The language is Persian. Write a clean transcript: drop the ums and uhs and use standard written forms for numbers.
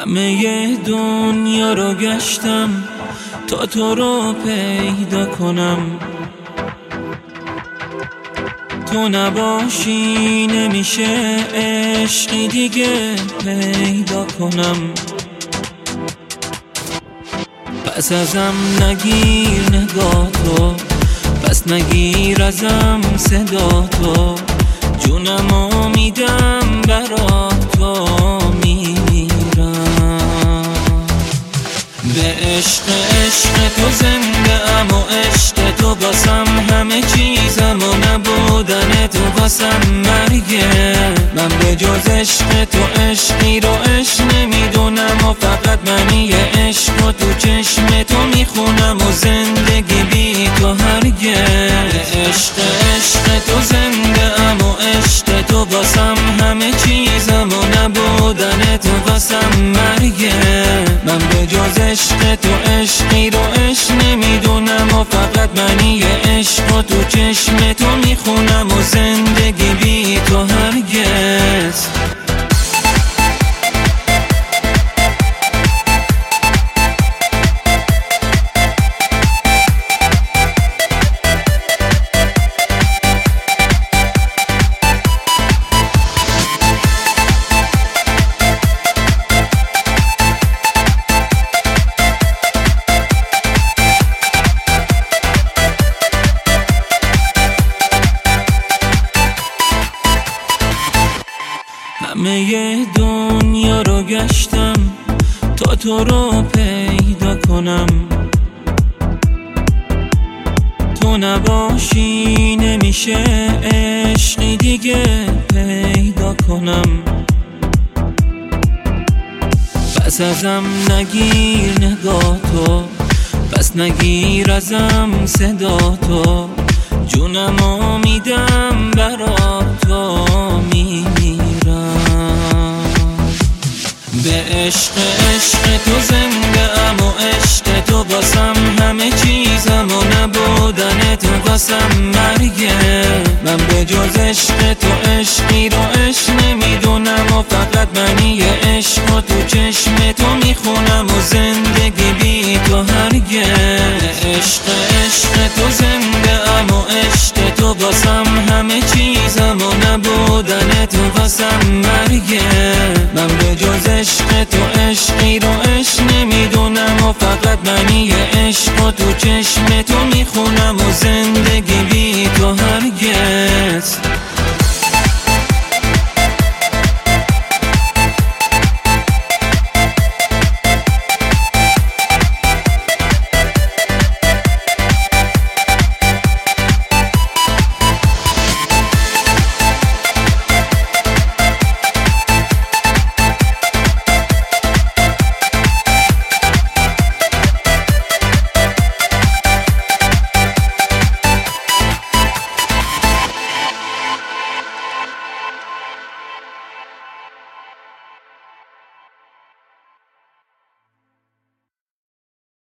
همه دنیا رو گشتم تا تو رو پیدا کنم، تو نباشی نمیشه عشقی دیگه پیدا کنم. پس ازم نگیر نگاه تو، پس نگیر ازم صدا تو، جونمو میدم برا تو، میمیرم به عشق تو زنده ام و عشق تو باسم همه چیزم و نبودن تو باسم مرگه. من به جز عشق تو عشقی رو عشق نمیدونم و فقط منی عشق و تو چشم تو میخونم و زندگی بی تو هرگه. به عشق تو زنده ام و عشق تو باسم همه چیزم و نبودن تو باسم مرگه. من به جز عشق تو عشقی رو عشق نمیدونم و فقط منی عشق و تو چشم تو میخونم و زندگی بی تو هرگز. همه دنیا رو گشتم تا تو رو پیدا کنم، تو نباشی نمیشه عشقی دیگه پیدا کنم. پس ازم نگیر نگاه تو، پس نگیر ازم صدا تو، جونمو میدم برا تو، به عشق تو زنده ام و عشق تو باسم همه چیزم و نبودن تو باسم مرگه. من به جز عشق تو عشقی رو عشق نمیدونم و فقط منی عشق و تو چشم تو میخونم و زندگی بی تو هرگه. به عشق تو زنده ام و عشق تو باسم همه چیزم و نبودن تو باسم مرگه. من به جز عشق تو عشقی رو عشق نمیدونم و فقط منی عشق و تو چشم تو